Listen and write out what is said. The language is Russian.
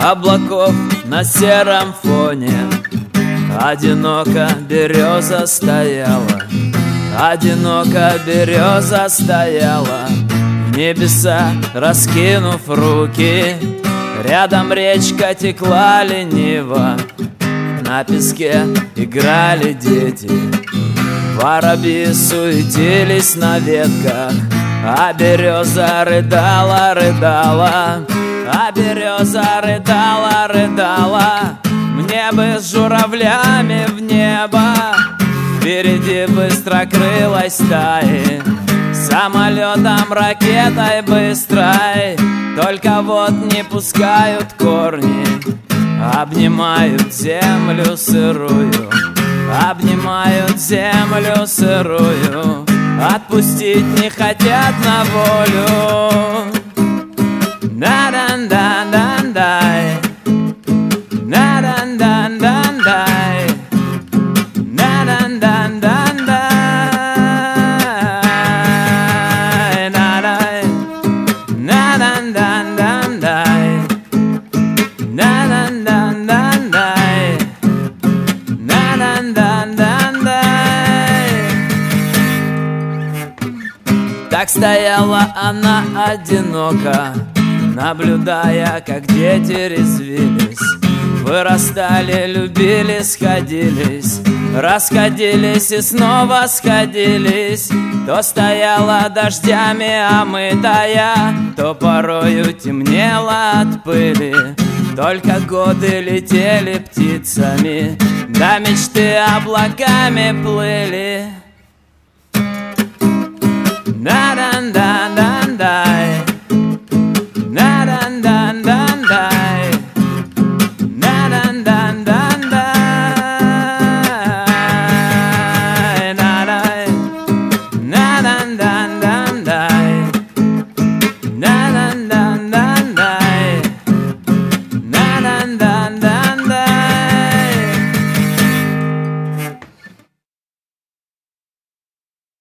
облаков на сером фоне. Одиноко береза стояла, одиноко береза стояла, в небеса раскинув руки. Рядом речка текла лениво, на песке играли дети. Воробьи суетились на ветках, а береза рыдала, рыдала, а береза рыдала, рыдала. Мне бы с журавлями в небо, впереди быстрокрылой стаи, самолетом, ракетой быстрой. Только вот не пускают корни, обнимают землю сырую, обнимают землю сырую. Отпустить не хотят на волю. На-дан-дан-дан-дай, на-дан-дан-дан-дай, на-дан-дан-дан-дай, на-дан-дан-дан-дай, на-дан-дан-дан-дай, на-дан-дан-дан-дай. Так стояла она одиноко, наблюдая, как дети резвились, вырастали, любили, сходились, расходились и снова сходились. То стояла дождями омытая, то порою темнела от пыли. Только годы летели птицами, да мечты облаками плыли. На-дан-дан-дан.